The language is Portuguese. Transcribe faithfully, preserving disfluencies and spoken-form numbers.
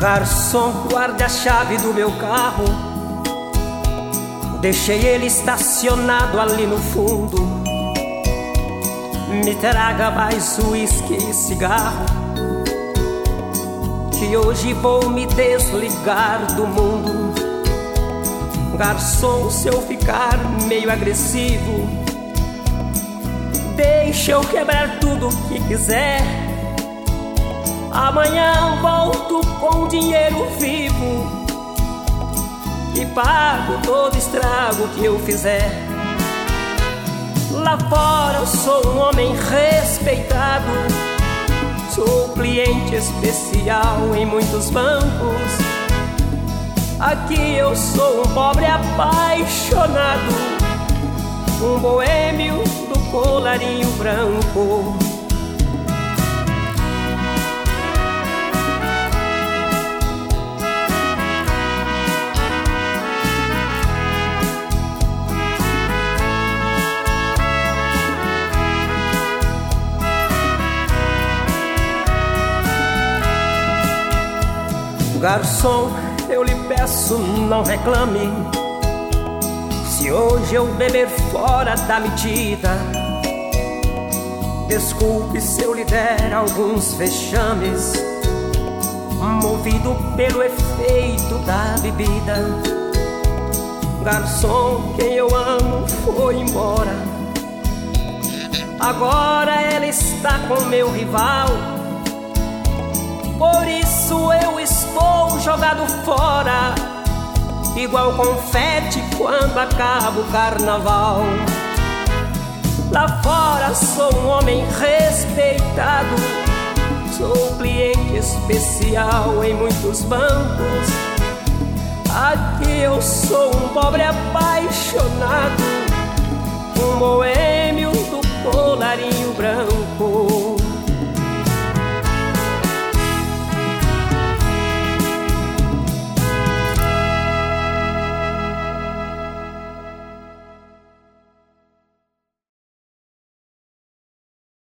Garçom, guarde a chave do meu carro. Deixei ele estacionado ali no fundo. Me traga mais uísque e cigarro, que hoje vou me desligar do mundo. Garçom, se eu ficar meio agressivo, deixa eu quebrar tudo o que quiser. Amanhã volto com dinheiro vivo e pago todo estrago que eu fizer. Lá fora eu sou um homem respeitado, sou cliente especial em muitos bancos. Aqui eu sou um pobre apaixonado, um boêmio do colarinho branco. Garçom, eu lhe peço, não reclame se hoje eu beber fora da medida. Desculpe se eu lhe der alguns vexames, movido pelo efeito da bebida. Garçom, quem eu amo foi embora, agora ela está com meu rival. Por isso eu estou jogado fora, igual confete quando acaba o carnaval. Lá fora sou um homem respeitado, sou cliente especial em muitos bancos. Aqui eu sou um pobre apaixonado, um boêmio do colarinho branco.